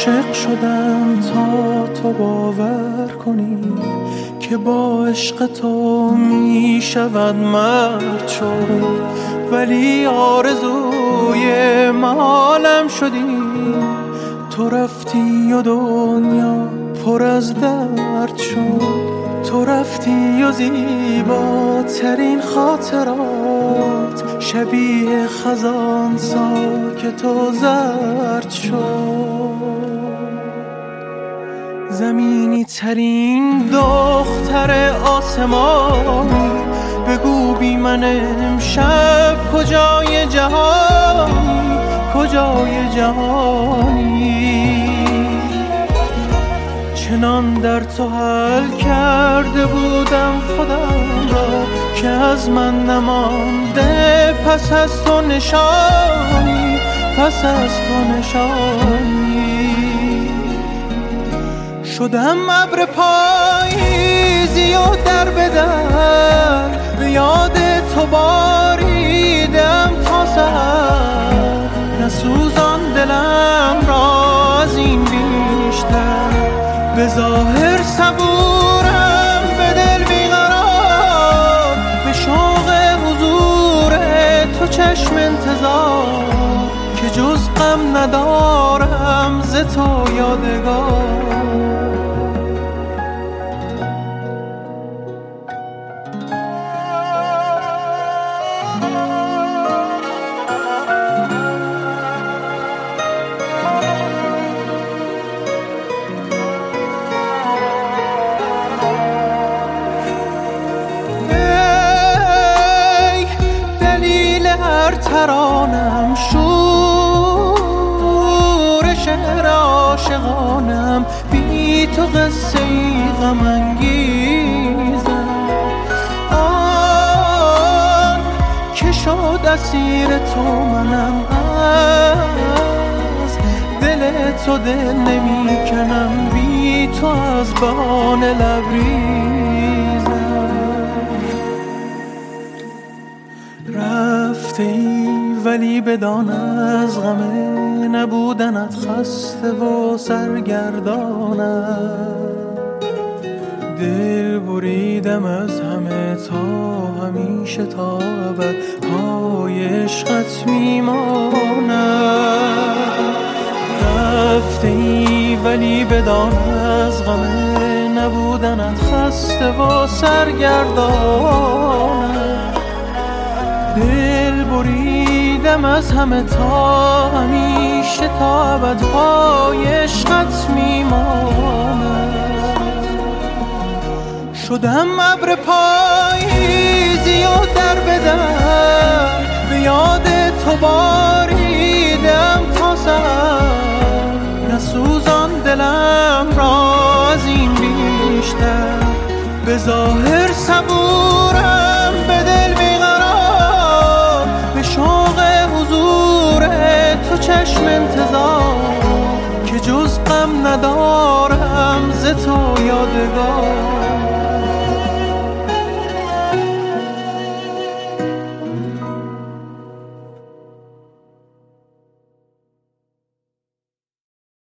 عاشق شدم تا تو باور کنی که با عشق تو می شود مرد شد، ولی آرزوی محالم شدی. تو رفتی و دنیا پر از درد شد، تو رفتی و زیباترین خاطرات شبیه خزان ساکت و زرد شد. زمینی ترین دختر آسمانی، بگو بی من امشب کجای جهانی، کجای جهانی. چنان در تو حل کرده بودم خودم را که از من نمانده پس از تو نشانی، پس از تو نشانی. شدم ابر پاییزی و در به در، به یاد تو باریدم تا سحر. نسوزان دلم را از این بیشتر، به ظاهر صبورم به دل بیقرار، به شوق حضور تو چشم انتظار، که جز غم ندارم ز تو یادگار. ترانم شور شعر عاشقانم، بی تو قصه ای غم انگیزم. آن که شد اسیر تو منم، از دل تو دل نمی کنم، بی تو از بان لبریزم. رفته ای ولی بدان از غم نبودنت خسته و سرگردانم. دل بریدم از همه تا همیشه تا ابد پای عشقت میمانم. رفته ای ولی بدان از غم نبودنت خسته و سرگردانم. دل بریدم از همه تا همیشه تا ابد پای عشقت میمانم. شدم ابر پاییزی و در به در، به یاد تو باریدم تا سحر. نسوزان دلم را از این بیشتر، به ظاهر صبورم به دل بیقرار، به شوق حضور تو چشم انتظار، که جز غم ندارم ز تو یادگار.